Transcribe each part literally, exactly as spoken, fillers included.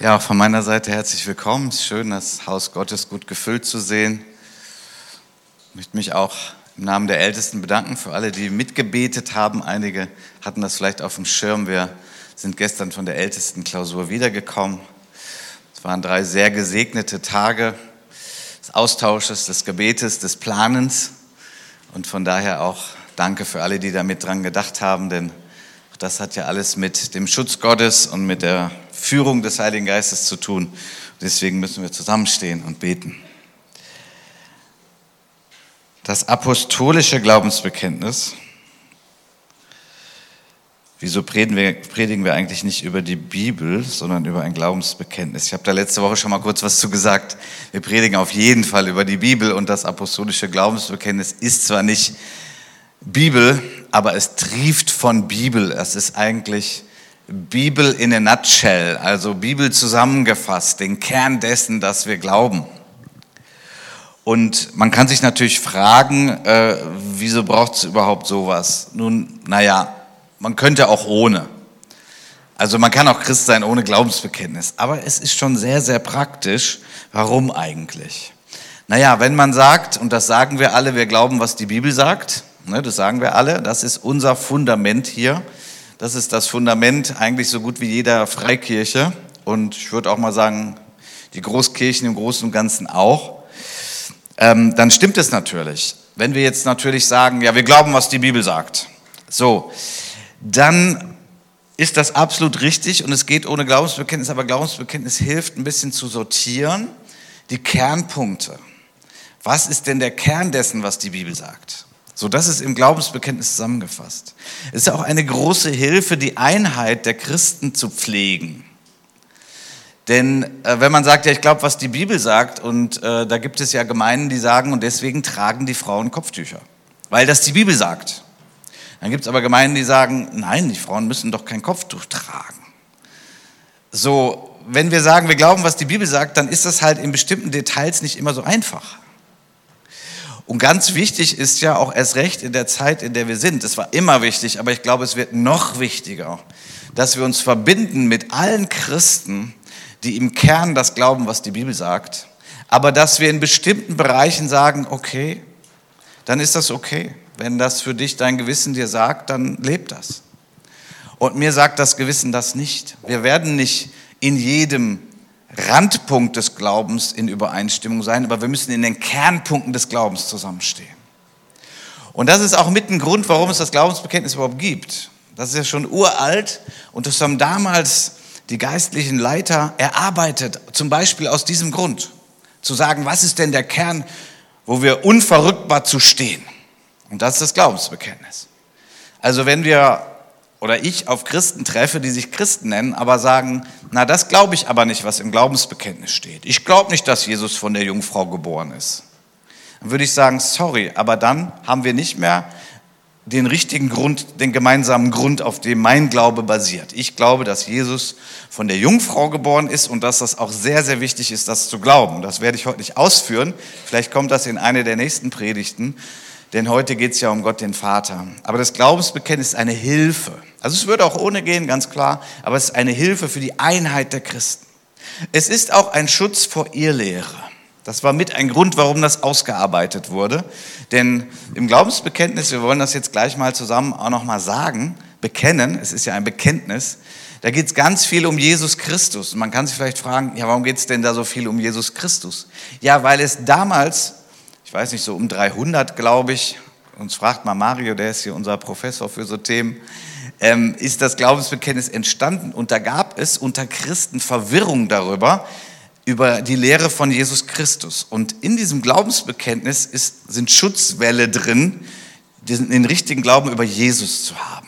Ja, auch von meiner Seite herzlich willkommen. Es ist schön, das Haus Gottes gut gefüllt zu sehen. Ich möchte mich auch im Namen der Ältesten bedanken für alle, die mitgebetet haben. Einige hatten das vielleicht auf dem Schirm. Wir sind gestern von der Ältestenklausur wiedergekommen. Es waren drei sehr gesegnete Tage des Austausches, des Gebetes, des Planens. Und von daher auch danke für alle, die da mit dran gedacht haben, denn das hat ja alles mit dem Schutz Gottes und mit der Führung des Heiligen Geistes zu tun. Deswegen müssen wir zusammenstehen und beten. Das apostolische Glaubensbekenntnis. Wieso predigen wir, predigen wir eigentlich nicht über die Bibel, sondern über ein Glaubensbekenntnis? Ich habe da letzte Woche schon mal kurz was zu gesagt. Wir predigen auf jeden Fall über die Bibel und das apostolische Glaubensbekenntnis ist zwar nicht Bibel, aber es trieft von Bibel. Es ist eigentlich Bibel in a nutshell, also Bibel zusammengefasst, den Kern dessen, dass wir glauben. Und man kann sich natürlich fragen, äh, wieso braucht es überhaupt sowas? Nun, naja, man könnte auch ohne. Also man kann auch Christ sein ohne Glaubensbekenntnis. Aber es ist schon sehr, sehr praktisch. Warum eigentlich? Naja, wenn man sagt, und das sagen wir alle, wir glauben, was die Bibel sagt, ne, das sagen wir alle, das ist unser Fundament hier. Das ist das Fundament eigentlich so gut wie jeder Freikirche. Und ich würde auch mal sagen, die Großkirchen im Großen und Ganzen auch. Ähm, dann stimmt es natürlich. Wenn wir jetzt natürlich sagen, ja, wir glauben, was die Bibel sagt. So, dann ist das absolut richtig und es geht ohne Glaubensbekenntnis, aber Glaubensbekenntnis hilft ein bisschen zu sortieren, die Kernpunkte. Was ist denn der Kern dessen, was die Bibel sagt? So, das ist im Glaubensbekenntnis zusammengefasst. Es ist auch eine große Hilfe, die Einheit der Christen zu pflegen. Denn äh, wenn man sagt, ja, ich glaube, was die Bibel sagt, und äh, da gibt es ja Gemeinden, die sagen, und deswegen tragen die Frauen Kopftücher, weil das die Bibel sagt. Dann gibt es aber Gemeinden, die sagen, nein, die Frauen müssen doch kein Kopftuch tragen. So, wenn wir sagen, wir glauben, was die Bibel sagt, dann ist das halt in bestimmten Details nicht immer so einfach. Und ganz wichtig ist ja auch erst recht in der Zeit, in der wir sind. Es war immer wichtig, aber ich glaube, es wird noch wichtiger, dass wir uns verbinden mit allen Christen, die im Kern das glauben, was die Bibel sagt, aber dass wir in bestimmten Bereichen sagen, okay, dann ist das okay. Wenn das für dich dein Gewissen dir sagt, dann lebt das. Und mir sagt das Gewissen das nicht. Wir werden nicht in jedem Randpunkt des Glaubens in Übereinstimmung sein, aber wir müssen in den Kernpunkten des Glaubens zusammenstehen. Und das ist auch mit ein Grund, warum es das Glaubensbekenntnis überhaupt gibt. Das ist ja schon uralt und das haben damals die geistlichen Leiter erarbeitet, zum Beispiel aus diesem Grund, zu sagen, was ist denn der Kern, wo wir unverrückbar zu stehen? Und das ist das Glaubensbekenntnis. Also wenn wir oder ich auf Christen treffe, die sich Christen nennen, aber sagen, na, das glaube ich aber nicht, was im Glaubensbekenntnis steht. Ich glaube nicht, dass Jesus von der Jungfrau geboren ist. Dann würde ich sagen, sorry, aber dann haben wir nicht mehr den richtigen Grund, den gemeinsamen Grund, auf dem mein Glaube basiert. Ich glaube, dass Jesus von der Jungfrau geboren ist und dass das auch sehr, sehr wichtig ist, das zu glauben. Das werde ich heute nicht ausführen. Vielleicht kommt das in eine der nächsten Predigten, denn heute geht es ja um Gott, den Vater. Aber das Glaubensbekenntnis ist eine Hilfe. Also es würde auch ohne gehen, ganz klar, aber es ist eine Hilfe für die Einheit der Christen. Es ist auch ein Schutz vor Irrlehre. Das war mit ein Grund, warum das ausgearbeitet wurde. Denn im Glaubensbekenntnis, wir wollen das jetzt gleich mal zusammen auch nochmal sagen, bekennen, es ist ja ein Bekenntnis, da geht es ganz viel um Jesus Christus. Und man kann sich vielleicht fragen, ja, warum geht es denn da so viel um Jesus Christus? Ja, weil es damals, ich weiß nicht, so um dreihundert, glaube ich, uns fragt mal Mario, der ist hier unser Professor für so Themen, ähm, ist das Glaubensbekenntnis entstanden. Und da gab es unter Christen Verwirrung darüber, über die Lehre von Jesus Christus. Und in diesem Glaubensbekenntnis ist, sind Schutzwälle drin, diesen, den richtigen Glauben über Jesus zu haben.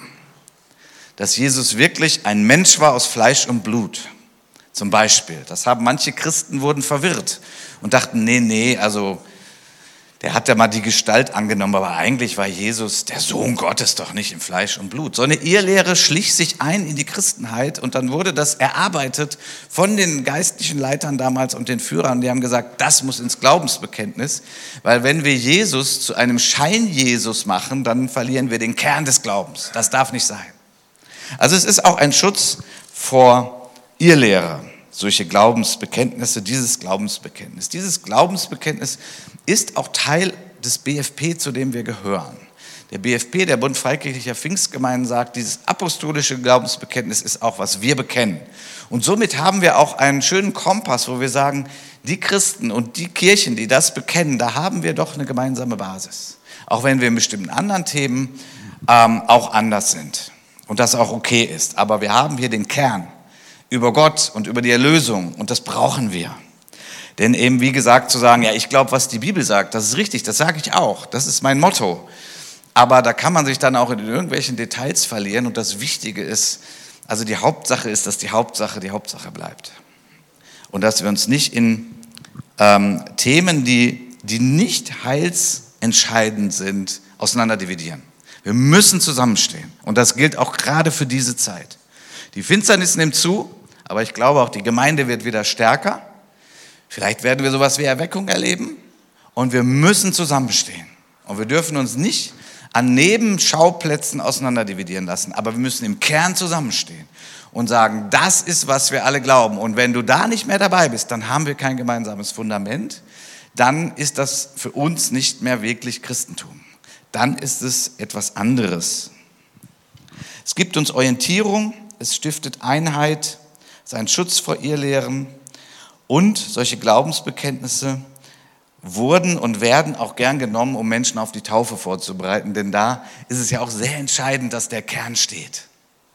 Dass Jesus wirklich ein Mensch war aus Fleisch und Blut. Zum Beispiel. Das haben manche Christen wurden verwirrt und dachten, nee, nee, also der hat ja mal die Gestalt angenommen, aber eigentlich war Jesus der Sohn Gottes doch nicht im Fleisch und Blut. So eine Irrlehre schlich sich ein in die Christenheit und dann wurde das erarbeitet von den geistlichen Leitern damals und den Führern. Die haben gesagt, das muss ins Glaubensbekenntnis, weil wenn wir Jesus zu einem Schein-Jesus machen, dann verlieren wir den Kern des Glaubens. Das darf nicht sein. Also es ist auch ein Schutz vor Irrlehre. solche Glaubensbekenntnisse, dieses Glaubensbekenntnis. Dieses Glaubensbekenntnis ist auch Teil des B F P, zu dem wir gehören. Der B F P, der Bund Freikirchlicher Pfingstgemeinden, sagt, dieses apostolische Glaubensbekenntnis ist auch, was wir bekennen. Und somit haben wir auch einen schönen Kompass, wo wir sagen, die Christen und die Kirchen, die das bekennen, da haben wir doch eine gemeinsame Basis. Auch wenn wir in bestimmten anderen Themen ähm, auch anders sind und das auch okay ist. Aber wir haben hier den Kern über Gott und über die Erlösung und das brauchen wir. Denn eben, wie gesagt, zu sagen, ja, ich glaube, was die Bibel sagt, das ist richtig, das sage ich auch, das ist mein Motto. Aber da kann man sich dann auch in irgendwelchen Details verlieren und das Wichtige ist, also die Hauptsache ist, dass die Hauptsache die Hauptsache bleibt. Und dass wir uns nicht in ähm, Themen, die, die nicht heilsentscheidend sind, auseinanderdividieren. Wir müssen zusammenstehen. Und das gilt auch gerade für diese Zeit. Die Finsternis nimmt zu, aber ich glaube auch, die Gemeinde wird wieder stärker. Vielleicht werden wir sowas wie Erweckung erleben. Und wir müssen zusammenstehen. Und wir dürfen uns nicht an Nebenschauplätzen auseinanderdividieren lassen. Aber wir müssen im Kern zusammenstehen und sagen, das ist, was wir alle glauben. Und wenn du da nicht mehr dabei bist, dann haben wir kein gemeinsames Fundament. Dann ist das für uns nicht mehr wirklich Christentum. Dann ist es etwas anderes. Es gibt uns Orientierung, es stiftet Einheit, es ist ein Schutz vor Irrlehren und solche Glaubensbekenntnisse wurden und werden auch gern genommen, um Menschen auf die Taufe vorzubereiten, denn da ist es ja auch sehr entscheidend, dass der Kern steht.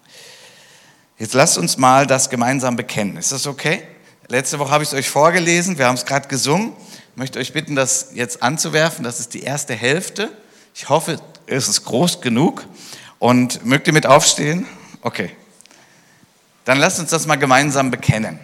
Jetzt lasst uns mal das gemeinsam bekennen. Ist das okay? Letzte Woche habe ich es euch vorgelesen, wir haben es gerade gesungen. Ich möchte euch bitten, das jetzt anzuwerfen. Das ist die erste Hälfte. Ich hoffe, es ist groß genug. Und mögt ihr mit aufstehen? Okay. Dann lasst uns das mal gemeinsam bekennen.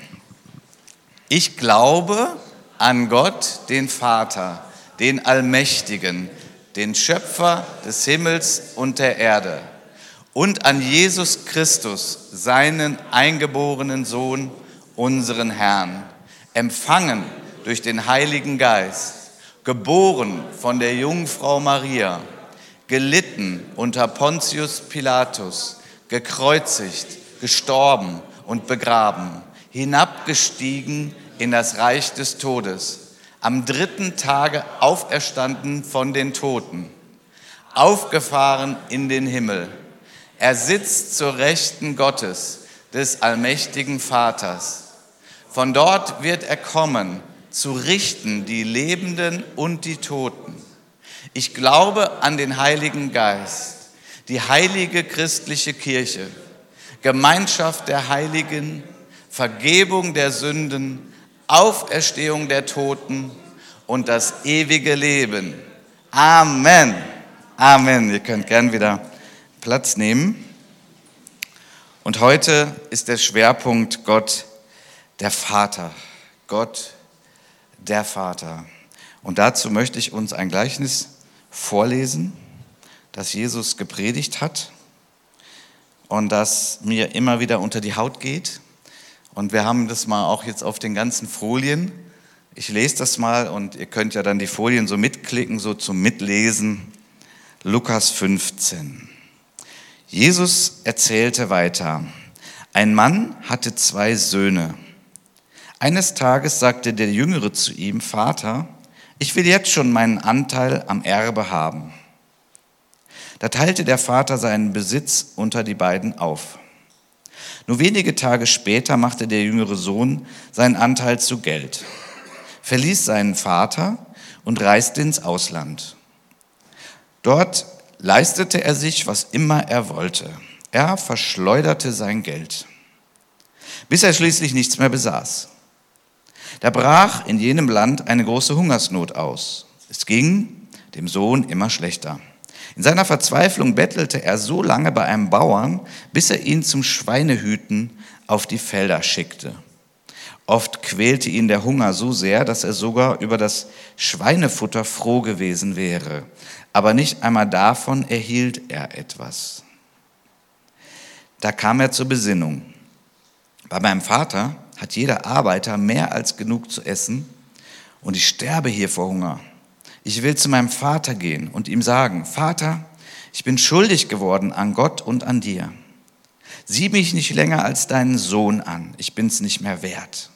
Ich glaube an Gott, den Vater, den Allmächtigen, den Schöpfer des Himmels und der Erde und an Jesus Christus, seinen eingeborenen Sohn, unseren Herrn, empfangen durch den Heiligen Geist, geboren von der Jungfrau Maria, gelitten unter Pontius Pilatus, gekreuzigt, gestorben und begraben, hinabgestiegen in das Reich des Todes, am dritten Tage auferstanden von den Toten, aufgefahren in den Himmel. Er sitzt zur Rechten Gottes, des allmächtigen Vaters. Von dort wird er kommen, zu richten die Lebenden und die Toten. Ich glaube an den Heiligen Geist, die heilige christliche Kirche, Gemeinschaft der Heiligen, Vergebung der Sünden, Auferstehung der Toten und das ewige Leben. Amen. Amen. Ihr könnt gern wieder Platz nehmen. Und heute ist der Schwerpunkt Gott, der Vater. Gott, der Vater. Und dazu möchte ich uns ein Gleichnis vorlesen, das Jesus gepredigt hat und das mir immer wieder unter die Haut geht. Und wir haben das mal auch jetzt auf den ganzen Folien. Ich lese das mal und ihr könnt ja dann die Folien so mitklicken, so zum Mitlesen. Lukas fünfzehn. Jesus erzählte weiter. Ein Mann hatte zwei Söhne. Eines Tages sagte der Jüngere zu ihm, Vater, ich will jetzt schon meinen Anteil am Erbe haben. Da teilte der Vater seinen Besitz unter die beiden auf. Nur wenige Tage später machte der jüngere Sohn seinen Anteil zu Geld, verließ seinen Vater und reiste ins Ausland. Dort leistete er sich, was immer er wollte. Er verschleuderte sein Geld, bis er schließlich nichts mehr besaß. Da brach in jenem Land eine große Hungersnot aus. Es ging dem Sohn immer schlechter. In seiner Verzweiflung bettelte er so lange bei einem Bauern, bis er ihn zum Schweinehüten auf die Felder schickte. Oft quälte ihn der Hunger so sehr, dass er sogar über das Schweinefutter froh gewesen wäre. Aber nicht einmal davon erhielt er etwas. Da kam er zur Besinnung. Bei meinem Vater hat jeder Arbeiter mehr als genug zu essen und ich sterbe hier vor Hunger. Ich will zu meinem Vater gehen und ihm sagen, Vater, ich bin schuldig geworden an Gott und an dir. Sieh mich nicht länger als deinen Sohn an, ich bin's nicht mehr wert.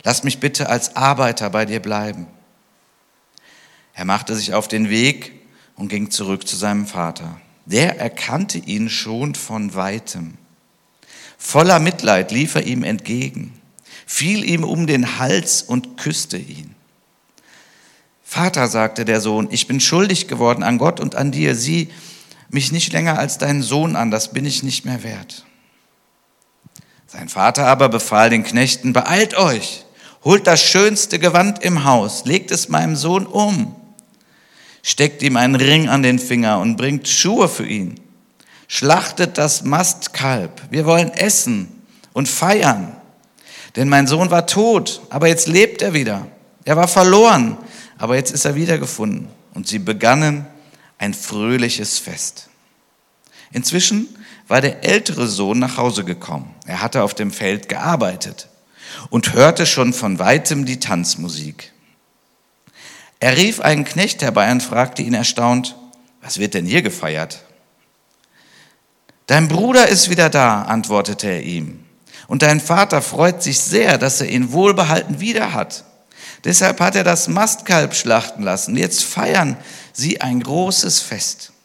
Lass mich bitte als Arbeiter bei dir bleiben. Er machte sich auf den Weg und ging zurück zu seinem Vater. Der erkannte ihn schon von Weitem. Voller Mitleid lief er ihm entgegen, fiel ihm um den Hals und küsste ihn. Vater, sagte der Sohn, ich bin schuldig geworden an Gott und an dir. Sieh mich nicht länger als deinen Sohn an, das bin ich nicht mehr wert. Sein Vater aber befahl den Knechten, beeilt euch, holt das schönste Gewand im Haus, legt es meinem Sohn um, steckt ihm einen Ring an den Finger und bringt Schuhe für ihn. Schlachtet das Mastkalb, wir wollen essen und feiern. Denn mein Sohn war tot, aber jetzt lebt er wieder. Er war verloren, aber jetzt ist er wiedergefunden. Und sie begannen ein fröhliches Fest. Inzwischen war der ältere Sohn nach Hause gekommen. Er hatte auf dem Feld gearbeitet und hörte schon von weitem die Tanzmusik. Er rief einen Knecht herbei und fragte ihn erstaunt, was wird denn hier gefeiert? Dein Bruder ist wieder da, antwortete er ihm. Und dein Vater freut sich sehr, dass er ihn wohlbehalten wieder hat. Deshalb hat er das Mastkalb schlachten lassen. Jetzt feiern sie ein großes Fest.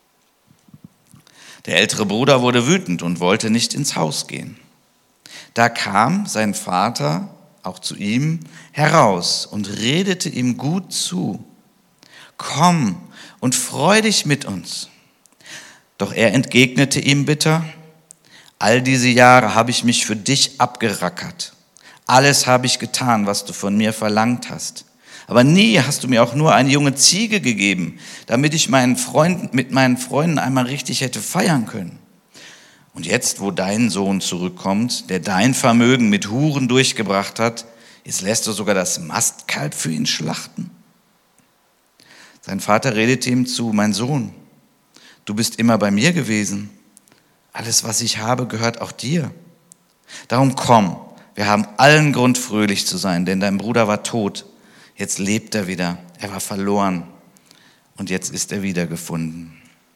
Der ältere Bruder wurde wütend und wollte nicht ins Haus gehen. Da kam sein Vater auch zu ihm heraus und redete ihm gut zu. Komm und freu dich mit uns. Doch er entgegnete ihm bitter, all diese Jahre habe ich mich für dich abgerackert. Alles habe ich getan, was du von mir verlangt hast. Aber nie hast du mir auch nur eine junge Ziege gegeben, damit ich meinen Freunden, mit meinen Freunden einmal richtig hätte feiern können. Und jetzt, wo dein Sohn zurückkommt, der dein Vermögen mit Huren durchgebracht hat, jetzt lässt du sogar das Mastkalb für ihn schlachten. Sein Vater redete ihm zu, mein Sohn, du bist immer bei mir gewesen. Alles, was ich habe, gehört auch dir. Darum komm, wir haben allen Grund, fröhlich zu sein, denn dein Bruder war tot. Jetzt lebt er wieder. Er war verloren und jetzt ist er wiedergefunden.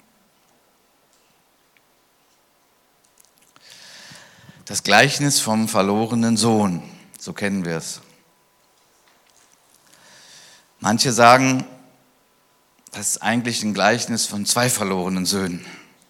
Das Gleichnis vom verlorenen Sohn, so kennen wir es. Manche sagen, das ist eigentlich ein Gleichnis von zwei verlorenen Söhnen.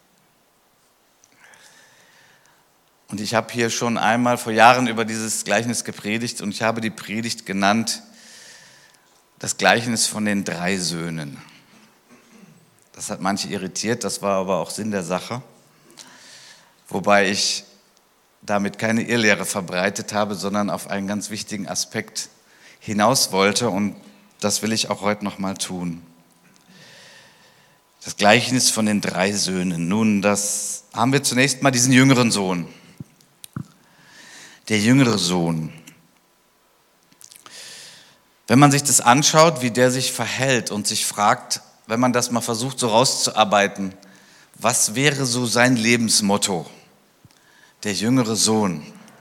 Und ich habe hier schon einmal vor Jahren über dieses Gleichnis gepredigt und ich habe die Predigt genannt, das Gleichnis von den drei Söhnen. Das hat manche irritiert, das war aber auch Sinn der Sache. Wobei ich damit keine Irrlehre verbreitet habe, sondern auf einen ganz wichtigen Aspekt hinaus wollte und das will ich auch heute noch mal tun. Das Gleichnis von den drei Söhnen. Nun, das haben wir zunächst mal diesen jüngeren Sohn. Der jüngere Sohn. Wenn man sich das anschaut, wie der sich verhält und sich fragt, wenn man das mal versucht so rauszuarbeiten, was wäre so sein Lebensmotto? Der jüngere Sohn,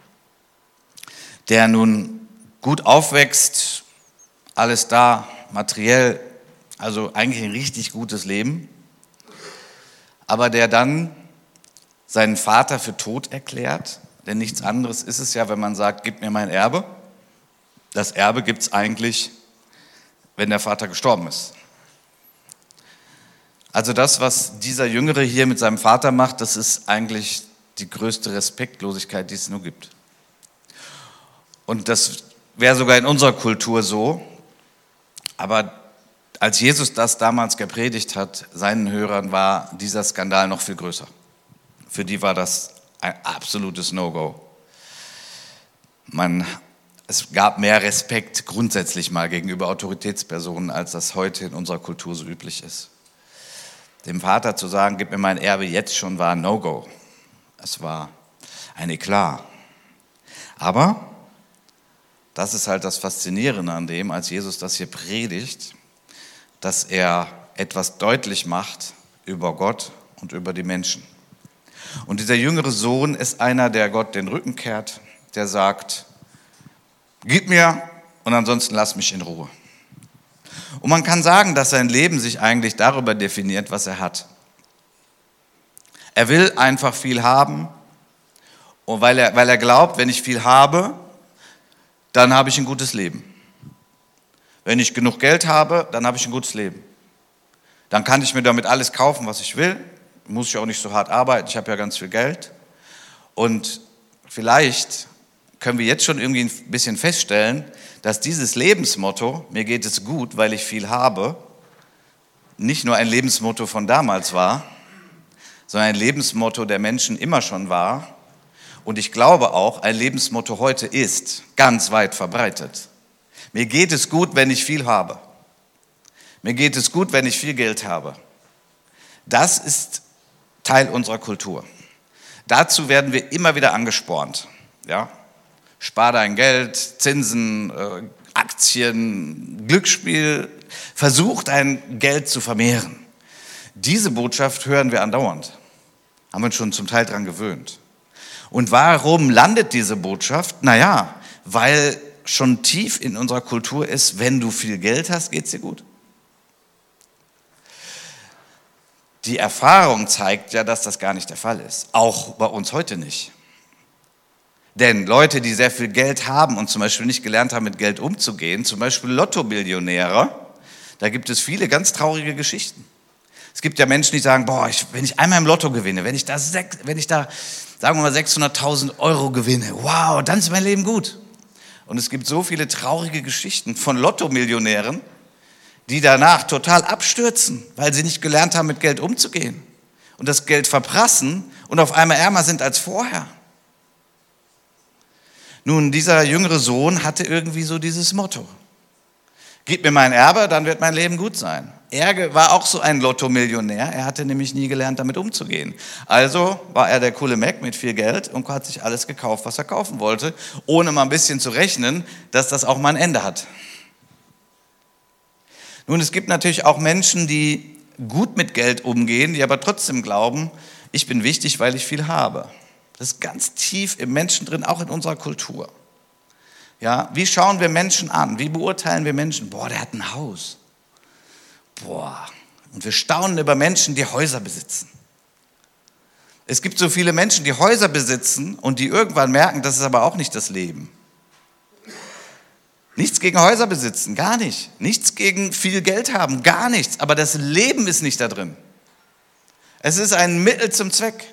der nun gut aufwächst, alles da, materiell, also eigentlich ein richtig gutes Leben, aber der dann seinen Vater für tot erklärt, denn nichts anderes ist es ja, wenn man sagt, gib mir mein Erbe. Das Erbe gibt es eigentlich, wenn der Vater gestorben ist. Also das, was dieser Jüngere hier mit seinem Vater macht, das ist eigentlich die größte Respektlosigkeit, die es nur gibt. Und das wäre sogar in unserer Kultur so, aber als Jesus das damals gepredigt hat, seinen Hörern war dieser Skandal noch viel größer. Für die war das ein absolutes No-Go. Man, es gab mehr Respekt grundsätzlich mal gegenüber Autoritätspersonen, als das heute in unserer Kultur so üblich ist. Dem Vater zu sagen, gib mir mein Erbe jetzt schon, war ein No-Go. Es war ein Eklat. Aber das ist halt das Faszinierende an dem, als Jesus das hier predigt, dass er etwas deutlich macht über Gott und über die Menschen. Und dieser jüngere Sohn ist einer, der Gott den Rücken kehrt, der sagt, gib mir und ansonsten lass mich in Ruhe. Und man kann sagen, dass sein Leben sich eigentlich darüber definiert, was er hat. Er will einfach viel haben und weil er, weil er glaubt, wenn ich viel habe, dann habe ich ein gutes Leben. Wenn ich genug Geld habe, dann habe ich ein gutes Leben. Dann kann ich mir damit alles kaufen, was ich will. Muss ich auch nicht so hart arbeiten, ich habe ja ganz viel Geld. Und vielleicht können wir jetzt schon irgendwie ein bisschen feststellen, dass dieses Lebensmotto, mir geht es gut, weil ich viel habe, nicht nur ein Lebensmotto von damals war, sondern ein Lebensmotto der Menschen immer schon war. Und ich glaube auch, ein Lebensmotto heute ist ganz weit verbreitet. Mir geht es gut, wenn ich viel habe. Mir geht es gut, wenn ich viel Geld habe. Das ist Teil unserer Kultur. Dazu werden wir immer wieder angespornt. Ja? Spar dein Geld, Zinsen, äh, Aktien, Glücksspiel, versuch dein Geld zu vermehren. Diese Botschaft hören wir andauernd. Haben wir uns schon zum Teil dran gewöhnt. Und warum landet diese Botschaft? Naja, weil schon tief in unserer Kultur ist, wenn du viel Geld hast, geht's dir gut. Die Erfahrung zeigt ja, dass das gar nicht der Fall ist. Auch bei uns heute nicht. Denn Leute, die sehr viel Geld haben und zum Beispiel nicht gelernt haben, mit Geld umzugehen, zum Beispiel Lotto-Millionäre, da gibt es viele ganz traurige Geschichten. Es gibt ja Menschen, die sagen, boah, ich, wenn ich einmal im Lotto gewinne, wenn ich da, sech, wenn ich da sagen wir mal, sechshunderttausend Euro gewinne, wow, dann ist mein Leben gut. Und es gibt so viele traurige Geschichten von Lotto-Millionären, die danach total abstürzen, weil sie nicht gelernt haben, mit Geld umzugehen und das Geld verprassen und auf einmal ärmer sind als vorher. Nun, dieser jüngere Sohn hatte irgendwie so dieses Motto: Gib mir mein Erbe, dann wird mein Leben gut sein. Er war auch so ein Lotto-Millionär, er hatte nämlich nie gelernt, damit umzugehen. Also war er der coole Mac mit viel Geld und hat sich alles gekauft, was er kaufen wollte, ohne mal ein bisschen zu rechnen, dass das auch mal ein Ende hat. Nun, es gibt natürlich auch Menschen, die gut mit Geld umgehen, die aber trotzdem glauben, ich bin wichtig, weil ich viel habe. Das ist ganz tief im Menschen drin, auch in unserer Kultur. Ja, wie schauen wir Menschen an? Wie beurteilen wir Menschen? Boah, der hat ein Haus. Boah, und wir staunen über Menschen, die Häuser besitzen. Es gibt so viele Menschen, die Häuser besitzen und die irgendwann merken, das ist aber auch nicht das Leben. Nichts gegen Häuser besitzen, gar nicht. Nichts gegen viel Geld haben, gar nichts. Aber das Leben ist nicht da drin. Es ist ein Mittel zum Zweck.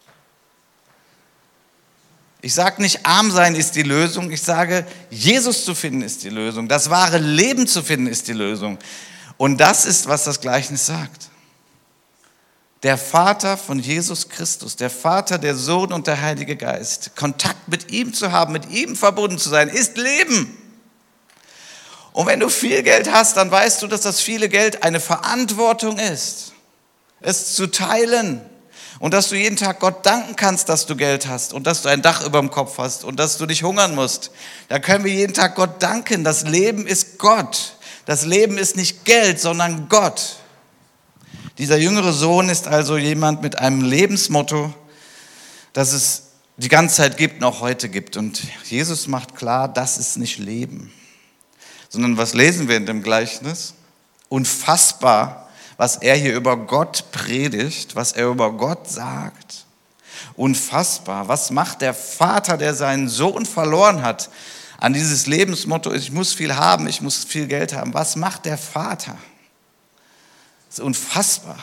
Ich sage nicht, arm sein ist die Lösung. Ich sage, Jesus zu finden ist die Lösung. Das wahre Leben zu finden ist die Lösung. Und das ist, was das Gleichnis sagt. Der Vater von Jesus Christus, der Vater, der Sohn und der Heilige Geist, Kontakt mit ihm zu haben, mit ihm verbunden zu sein, ist Leben. Und wenn du viel Geld hast, dann weißt du, dass das viele Geld eine Verantwortung ist, es zu teilen. Und dass du jeden Tag Gott danken kannst, dass du Geld hast und dass du ein Dach über dem Kopf hast und dass du nicht hungern musst. Da können wir jeden Tag Gott danken. Das Leben ist Gott. Das Leben ist nicht Geld, sondern Gott. Dieser jüngere Sohn ist also jemand mit einem Lebensmotto, das es die ganze Zeit gibt und auch heute gibt. Und Jesus macht klar, das ist nicht Leben. Sondern was lesen wir in dem Gleichnis? Unfassbar, was er hier über Gott predigt, was er über Gott sagt. Unfassbar. Was macht der Vater, der seinen Sohn verloren hat, an dieses Lebensmotto, ich muss viel haben, ich muss viel Geld haben. Was macht der Vater? Das ist unfassbar.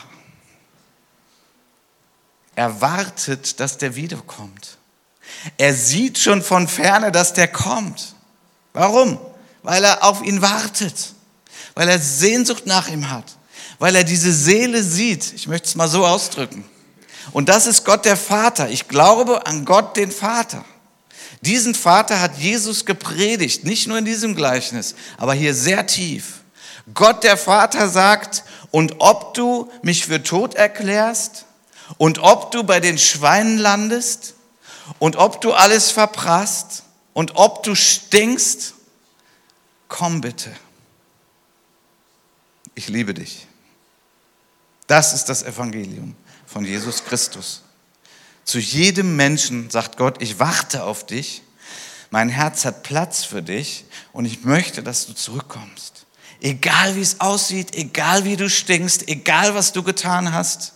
Er wartet, dass der wiederkommt. Er sieht schon von ferne, dass der kommt. Warum? Weil er auf ihn wartet. Weil er Sehnsucht nach ihm hat. Weil er diese Seele sieht. Ich möchte es mal so ausdrücken. Und das ist Gott der Vater. Ich glaube an Gott den Vater. Diesen Vater hat Jesus gepredigt, nicht nur in diesem Gleichnis, aber hier sehr tief. Gott der Vater sagt, und ob du mich für tot erklärst und ob du bei den Schweinen landest und ob du alles verprasst und ob du stinkst, komm bitte. Ich liebe dich. Das ist das Evangelium von Jesus Christus. Zu jedem Menschen sagt Gott, ich warte auf dich, mein Herz hat Platz für dich und ich möchte, dass du zurückkommst. Egal wie es aussieht, egal wie du stinkst, egal was du getan hast.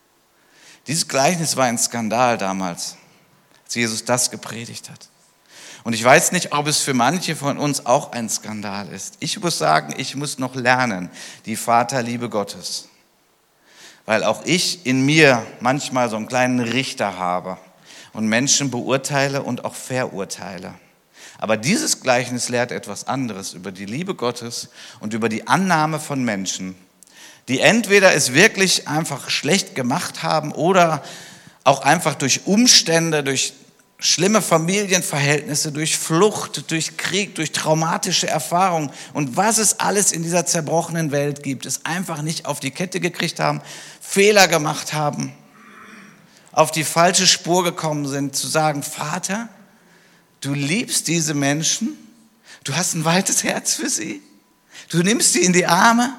Dieses Gleichnis war ein Skandal damals, als Jesus das gepredigt hat. Und ich weiß nicht, ob es für manche von uns auch ein Skandal ist. Ich muss sagen, ich muss noch lernen, die Vaterliebe Gottes. Weil auch ich in mir manchmal so einen kleinen Richter habe und Menschen beurteile und auch verurteile. Aber dieses Gleichnis lehrt etwas anderes über die Liebe Gottes und über die Annahme von Menschen, die entweder es wirklich einfach schlecht gemacht haben oder auch einfach durch Umstände, durch schlimme Familienverhältnisse, durch Flucht, durch Krieg, durch traumatische Erfahrungen und was es alles in dieser zerbrochenen Welt gibt, es einfach nicht auf die Kette gekriegt haben, Fehler gemacht haben, auf die falsche Spur gekommen sind, zu sagen, Vater, du liebst diese Menschen, du hast ein weites Herz für sie, du nimmst sie in die Arme,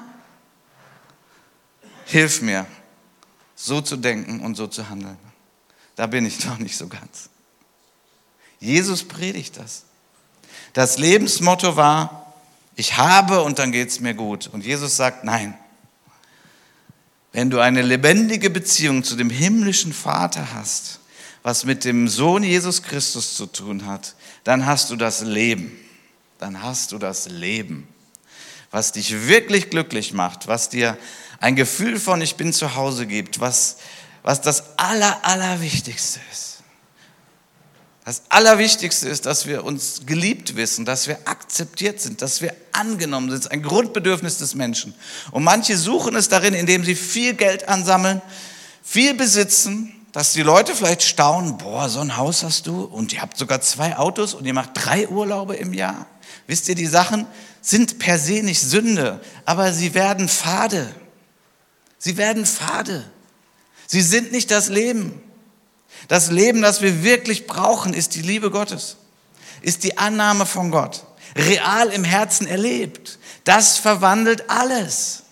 hilf mir, so zu denken und so zu handeln. Da bin ich noch nicht so ganz. Jesus predigt das. Das Lebensmotto war, ich habe und dann geht es mir gut. Und Jesus sagt, nein. Wenn du eine lebendige Beziehung zu dem himmlischen Vater hast, was mit dem Sohn Jesus Christus zu tun hat, dann hast du das Leben. Dann hast du das Leben, was dich wirklich glücklich macht, was dir ein Gefühl von ich bin zu Hause gibt, was, was das Aller, Allerwichtigste ist. Das Allerwichtigste ist, dass wir uns geliebt wissen, dass wir akzeptiert sind, dass wir angenommen sind. Das ist ein Grundbedürfnis des Menschen. Und manche suchen es darin, indem sie viel Geld ansammeln, viel besitzen, dass die Leute vielleicht staunen, boah, so ein Haus hast du und ihr habt sogar zwei Autos und ihr macht drei Urlaube im Jahr. Wisst ihr, die Sachen sind per se nicht Sünde, aber sie werden fade. Sie werden fade. Sie sind nicht das Leben. Das Leben, das wir wirklich brauchen, ist die Liebe Gottes, ist die Annahme von Gott, real im Herzen erlebt. Das verwandelt alles.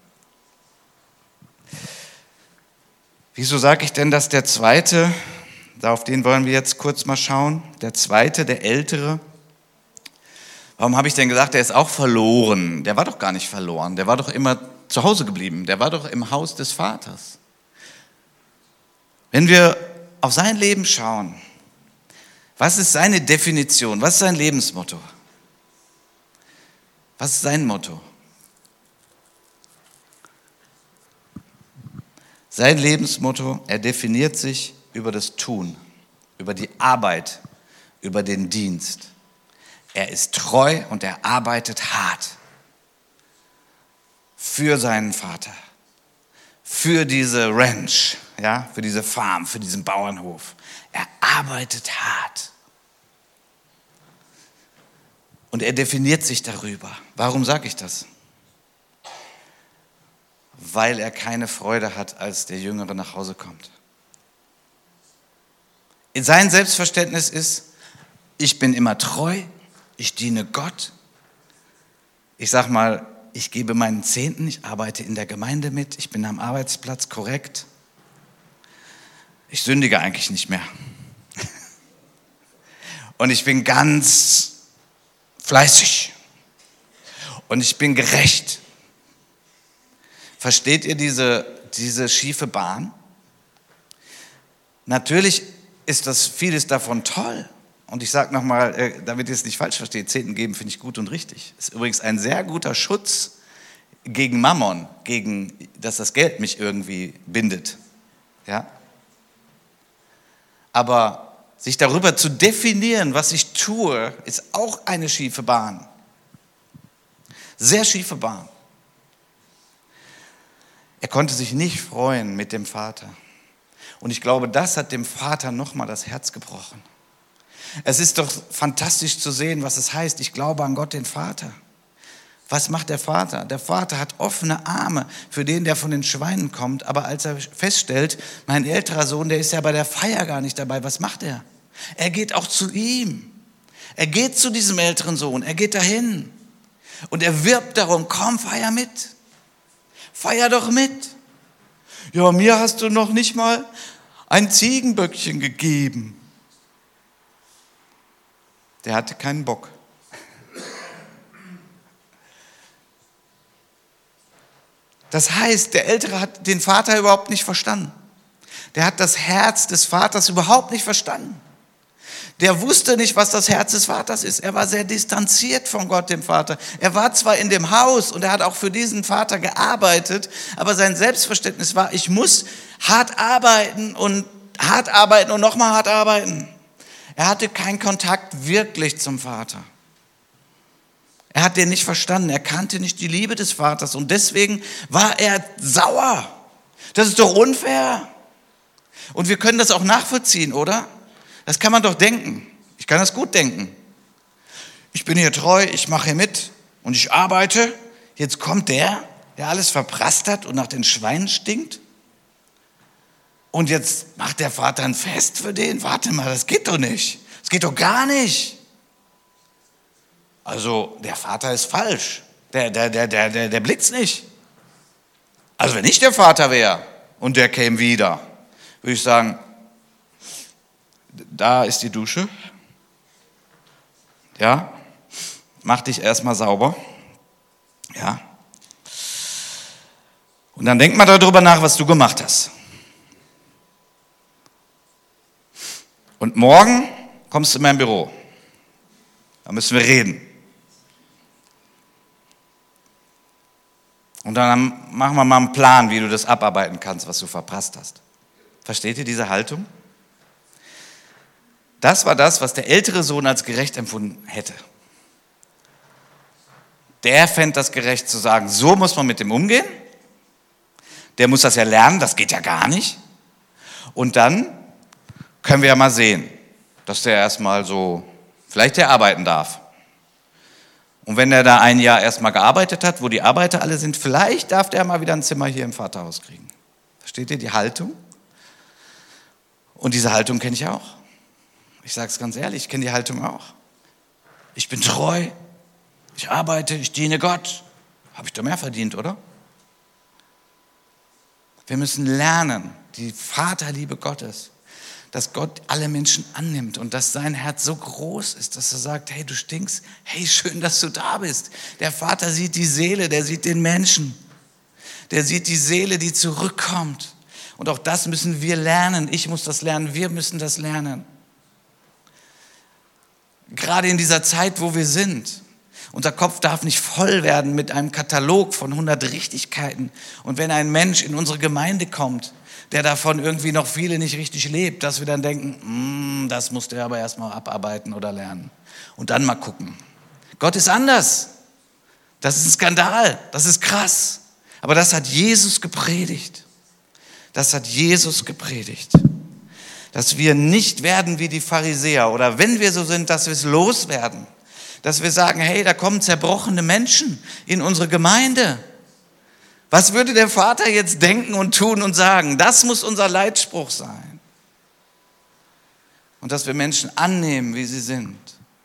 Wieso sage ich denn, dass der Zweite, auf den wollen wir jetzt kurz mal schauen, der Zweite, der Ältere, warum habe ich denn gesagt, der ist auch verloren? Der war doch gar nicht verloren, der war doch immer zu Hause geblieben, der war doch im Haus des Vaters. Wenn wir auf sein Leben schauen, was ist seine Definition, was ist sein Lebensmotto? Was ist sein Motto? Sein Lebensmotto, er definiert sich über das Tun, über die Arbeit, über den Dienst. Er ist treu und er arbeitet hart für seinen Vater, für diese Ranch, ja, für diese Farm, für diesen Bauernhof. Er arbeitet hart. Und er definiert sich darüber. Warum sage ich das? Weil er keine Freude hat, als der Jüngere nach Hause kommt. Sein Selbstverständnis ist, ich bin immer treu, ich diene Gott. Ich sage mal, ich gebe meinen Zehnten, ich arbeite in der Gemeinde mit, ich bin am Arbeitsplatz korrekt. Ich sündige eigentlich nicht mehr. Und ich bin ganz fleißig. Und ich bin gerecht. Versteht ihr diese, diese schiefe Bahn? Natürlich ist das vieles davon toll. Und ich sage nochmal, damit ihr es nicht falsch versteht, Zehnten geben finde ich gut und richtig. Ist übrigens ein sehr guter Schutz gegen Mammon, gegen, dass das Geld mich irgendwie bindet. Ja? Aber sich darüber zu definieren, was ich tue, ist auch eine schiefe Bahn. Sehr schiefe Bahn. Er konnte sich nicht freuen mit dem Vater. Und ich glaube, das hat dem Vater nochmal das Herz gebrochen. Es ist doch fantastisch zu sehen, was es heißt, ich glaube an Gott, den Vater. Was macht der Vater? Der Vater hat offene Arme für den, der von den Schweinen kommt. Aber als er feststellt, mein älterer Sohn, der ist ja bei der Feier gar nicht dabei, was macht er? Er geht auch zu ihm. Er geht zu diesem älteren Sohn, er geht dahin. Und er wirbt darum, komm, feier mit. Feier doch mit. Ja, mir hast du noch nicht mal ein Ziegenböckchen gegeben. Der hatte keinen Bock. Das heißt, der Ältere hat den Vater überhaupt nicht verstanden. Der hat das Herz des Vaters überhaupt nicht verstanden. Der wusste nicht, was das Herz des Vaters ist. Er war sehr distanziert von Gott, dem Vater. Er war zwar in dem Haus und er hat auch für diesen Vater gearbeitet, aber sein Selbstverständnis war, ich muss hart arbeiten und hart arbeiten und nochmal hart arbeiten. Er hatte keinen Kontakt wirklich zum Vater. Er hat den nicht verstanden. Er kannte nicht die Liebe des Vaters und deswegen war er sauer. Das ist doch unfair. Und wir können das auch nachvollziehen, oder? Das kann man doch denken. Ich kann das gut denken. Ich bin hier treu, ich mache hier mit und ich arbeite. Jetzt kommt der, der alles verprasst hat und nach den Schweinen stinkt. Und jetzt macht der Vater ein Fest für den. Warte mal, das geht doch nicht. Das geht doch gar nicht. Also der Vater ist falsch. Der, der, der, der, der, der blickt's nicht. Also wenn ich der Vater wäre und der käme wieder, würde ich sagen, da ist die Dusche. Ja, mach dich erstmal sauber. Ja. Und dann denk mal darüber nach, was du gemacht hast. Und morgen kommst du in mein Büro. Da müssen wir reden. Und dann machen wir mal einen Plan, wie du das abarbeiten kannst, was du verprasst hast. Versteht ihr diese Haltung? Das war das, was der ältere Sohn als gerecht empfunden hätte. Der fände das gerecht zu sagen, so muss man mit dem umgehen. Der muss das ja lernen, das geht ja gar nicht. Und dann können wir ja mal sehen, dass der erstmal so, vielleicht der arbeiten darf. Und wenn der da ein Jahr erstmal gearbeitet hat, wo die Arbeiter alle sind, vielleicht darf der mal wieder ein Zimmer hier im Vaterhaus kriegen. Versteht ihr die Haltung? Und diese Haltung kenne ich auch. Ich sage es ganz ehrlich, ich kenne die Haltung auch. Ich bin treu, ich arbeite, ich diene Gott. Habe ich doch mehr verdient, oder? Wir müssen lernen, die Vaterliebe Gottes, dass Gott alle Menschen annimmt und dass sein Herz so groß ist, dass er sagt, hey, du stinkst, hey, schön, dass du da bist. Der Vater sieht die Seele, der sieht den Menschen. Der sieht die Seele, die zurückkommt. Und auch das müssen wir lernen. Ich muss das lernen, wir müssen das lernen. Gerade in dieser Zeit, wo wir sind. Unser Kopf darf nicht voll werden mit einem Katalog von hundert Richtigkeiten. Und wenn ein Mensch in unsere Gemeinde kommt, der davon irgendwie noch viele nicht richtig lebt, dass wir dann denken, das musst du aber erstmal abarbeiten oder lernen. Und dann mal gucken. Gott ist anders. Das ist ein Skandal. Das ist krass. Aber das hat Jesus gepredigt. Das hat Jesus gepredigt. Dass wir nicht werden wie die Pharisäer oder wenn wir so sind, dass wir es loswerden. Dass wir sagen, hey, da kommen zerbrochene Menschen in unsere Gemeinde. Was würde der Vater jetzt denken und tun und sagen? Das muss unser Leitspruch sein. Und dass wir Menschen annehmen, wie sie sind.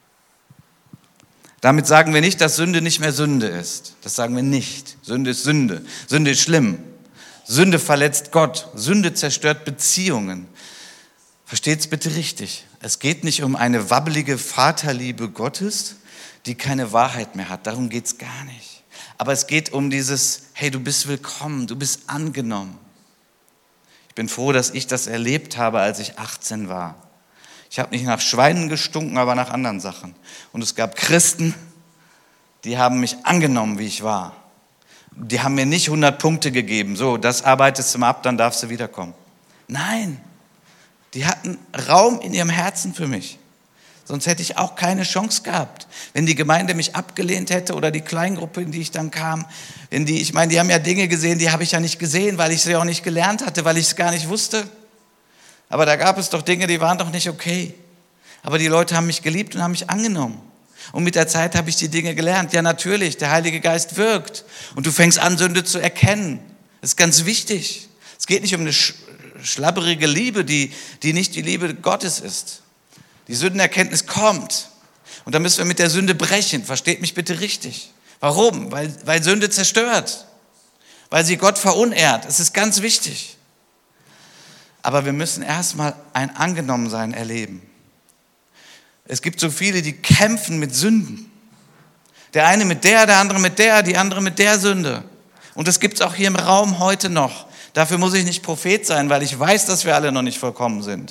Damit sagen wir nicht, dass Sünde nicht mehr Sünde ist. Das sagen wir nicht. Sünde ist Sünde. Sünde ist schlimm. Sünde verletzt Gott. Sünde zerstört Beziehungen. Versteht's bitte richtig. Es geht nicht um eine wabbelige Vaterliebe Gottes, die keine Wahrheit mehr hat. Darum geht's gar nicht. Aber es geht um dieses, hey, du bist willkommen, du bist angenommen. Ich bin froh, dass ich das erlebt habe, als ich achtzehn war. Ich habe nicht nach Schweinen gestunken, aber nach anderen Sachen. Und es gab Christen, die haben mich angenommen, wie ich war. Die haben mir nicht hundert Punkte gegeben. So, das arbeitest du mal ab, dann darfst du wiederkommen. Nein. Die hatten Raum in ihrem Herzen für mich. Sonst hätte ich auch keine Chance gehabt. Wenn die Gemeinde mich abgelehnt hätte oder die Kleingruppe, in die ich dann kam, in die, ich meine, die haben ja Dinge gesehen, die habe ich ja nicht gesehen, weil ich sie auch nicht gelernt hatte, weil ich es gar nicht wusste. Aber da gab es doch Dinge, die waren doch nicht okay. Aber die Leute haben mich geliebt und haben mich angenommen. Und mit der Zeit habe ich die Dinge gelernt. Ja, natürlich, der Heilige Geist wirkt. Und du fängst an, Sünde zu erkennen. Das ist ganz wichtig. Es geht nicht um eine schlabberige Liebe, die, die nicht die Liebe Gottes ist. Die Sündenerkenntnis kommt. Und da müssen wir mit der Sünde brechen. Versteht mich bitte richtig. Warum? Weil, weil Sünde zerstört. Weil sie Gott verunehrt. Es ist ganz wichtig. Aber wir müssen erstmal ein Angenommensein erleben. Es gibt so viele, die kämpfen mit Sünden. Der eine mit der, der andere mit der, die andere mit der Sünde. Und das gibt es auch hier im Raum heute noch. Dafür muss ich nicht Prophet sein, weil ich weiß, dass wir alle noch nicht vollkommen sind.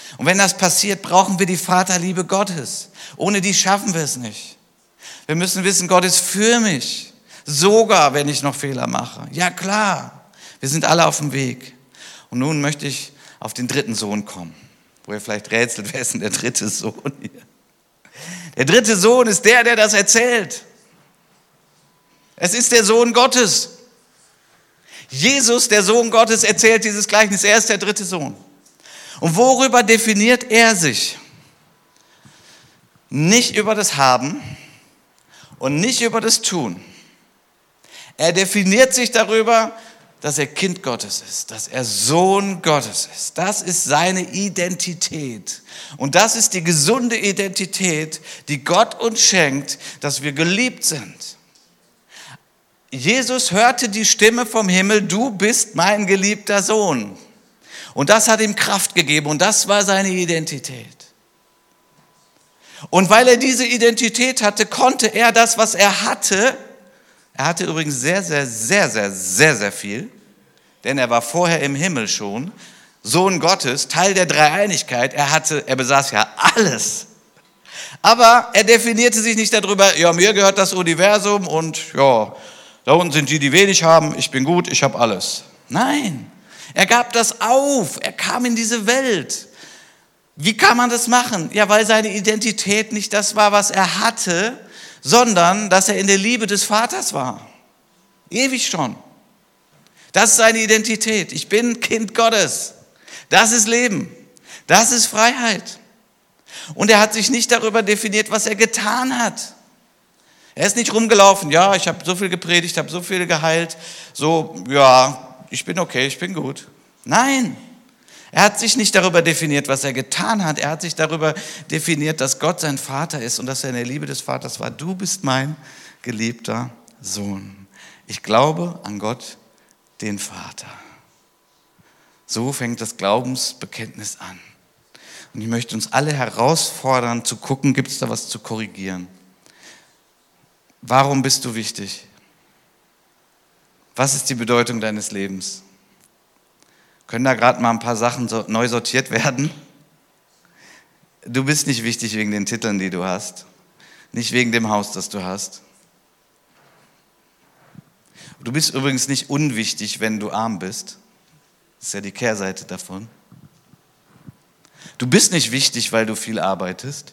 Und wenn das passiert, brauchen wir die Vaterliebe Gottes. Ohne die schaffen wir es nicht. Wir müssen wissen, Gott ist für mich. Sogar, wenn ich noch Fehler mache. Ja klar, wir sind alle auf dem Weg. Und nun möchte ich auf den dritten Sohn kommen. Wo ihr vielleicht rätselt, wer ist denn der dritte Sohn hier? Der dritte Sohn ist der, der das erzählt. Es ist der Sohn Gottes. Jesus, der Sohn Gottes, erzählt dieses Gleichnis. Er ist der dritte Sohn. Und worüber definiert er sich? Nicht über das Haben und nicht über das Tun. Er definiert sich darüber, dass er Kind Gottes ist, dass er Sohn Gottes ist. Das ist seine Identität. Und das ist die gesunde Identität, die Gott uns schenkt, dass wir geliebt sind. Jesus hörte die Stimme vom Himmel, du bist mein geliebter Sohn. Und das hat ihm Kraft gegeben und das war seine Identität. Und weil er diese Identität hatte, konnte er das, was er hatte, er hatte übrigens sehr, sehr, sehr, sehr, sehr, sehr viel, denn er war vorher im Himmel schon, Sohn Gottes, Teil der Dreieinigkeit, er hatte, er besaß ja alles. Aber er definierte sich nicht darüber, ja, mir gehört das Universum und ja, da unten sind die, die wenig haben, ich bin gut, ich habe alles. Nein, er gab das auf, er kam in diese Welt. Wie kann man das machen? Ja, weil seine Identität nicht das war, was er hatte, sondern dass er in der Liebe des Vaters war. Ewig schon. Das ist seine Identität. Ich bin Kind Gottes. Das ist Leben. Das ist Freiheit. Und er hat sich nicht darüber definiert, was er getan hat. Er ist nicht rumgelaufen, ja, ich habe so viel gepredigt, habe so viel geheilt, so, ja, ich bin okay, ich bin gut. Nein, er hat sich nicht darüber definiert, was er getan hat. Er hat sich darüber definiert, dass Gott sein Vater ist und dass er in der Liebe des Vaters war. Du bist mein geliebter Sohn. Ich glaube an Gott, den Vater. So fängt das Glaubensbekenntnis an. Und ich möchte uns alle herausfordern, zu gucken, gibt es da was zu korrigieren? Warum bist du wichtig? Was ist die Bedeutung deines Lebens? Können da gerade mal ein paar Sachen so neu sortiert werden? Du bist nicht wichtig wegen den Titeln, die du hast. Nicht wegen dem Haus, das du hast. Du bist übrigens nicht unwichtig, wenn du arm bist. Das ist ja die Kehrseite davon. Du bist nicht wichtig, weil du viel arbeitest.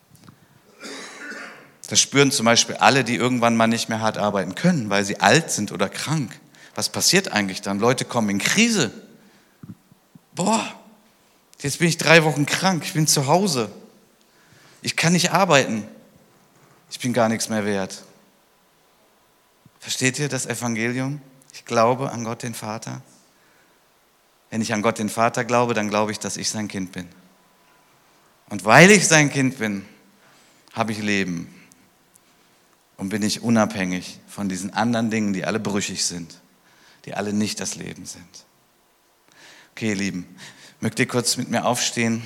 Das spüren zum Beispiel alle, die irgendwann mal nicht mehr hart arbeiten können, weil sie alt sind oder krank. Was passiert eigentlich dann? Leute kommen in Krise. Boah, jetzt bin ich drei Wochen krank, ich bin zu Hause. Ich kann nicht arbeiten. Ich bin gar nichts mehr wert. Versteht ihr das Evangelium? Ich glaube an Gott, den Vater. Wenn ich an Gott, den Vater glaube, dann glaube ich, dass ich sein Kind bin. Und weil ich sein Kind bin, habe ich Leben. Und bin ich unabhängig von diesen anderen Dingen, die alle brüchig sind, die alle nicht das Leben sind. Okay, ihr Lieben, mögt ihr kurz mit mir aufstehen?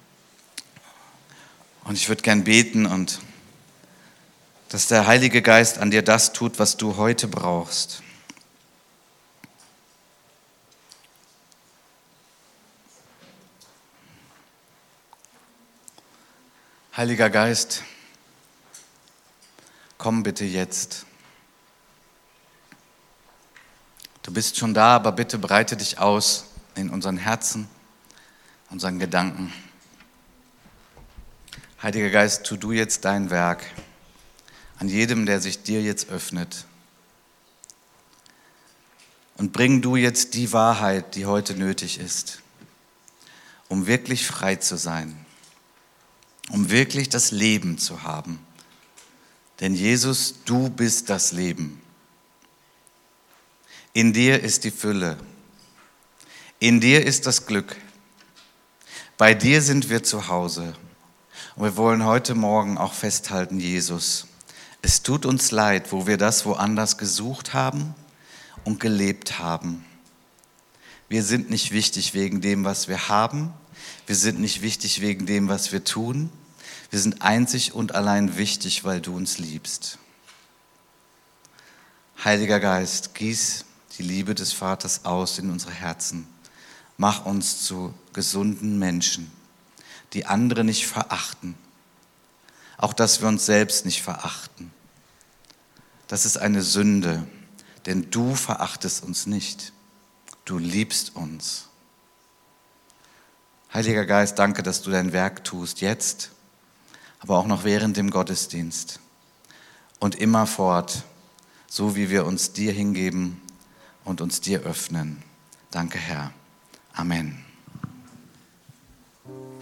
Und ich würde gern beten und dass der Heilige Geist an dir das tut, was du heute brauchst. Heiliger Geist, komm bitte jetzt. Du bist schon da, aber bitte breite dich aus in unseren Herzen, unseren Gedanken. Heiliger Geist, tu du jetzt dein Werk an jedem, der sich dir jetzt öffnet. Und bring du jetzt die Wahrheit, die heute nötig ist, um wirklich frei zu sein, um wirklich das Leben zu haben. Denn Jesus, du bist das Leben. In dir ist die Fülle. In dir ist das Glück. Bei dir sind wir zu Hause. Und wir wollen heute Morgen auch festhalten, Jesus, es tut uns leid, wo wir das woanders gesucht haben und gelebt haben. Wir sind nicht wichtig wegen dem, was wir haben. Wir sind nicht wichtig wegen dem, was wir tun. Wir sind einzig und allein wichtig, weil du uns liebst. Heiliger Geist, gieß die Liebe des Vaters aus in unsere Herzen. Mach uns zu gesunden Menschen. die andere nicht verachten. Auch dass wir uns selbst nicht verachten. Das ist eine Sünde, denn du verachtest uns nicht. Du liebst uns. Heiliger Geist, danke, dass du dein Werk tust, jetzt, aber auch noch während dem Gottesdienst und immerfort, so wie wir uns dir hingeben und uns dir öffnen. Danke, Herr. Amen.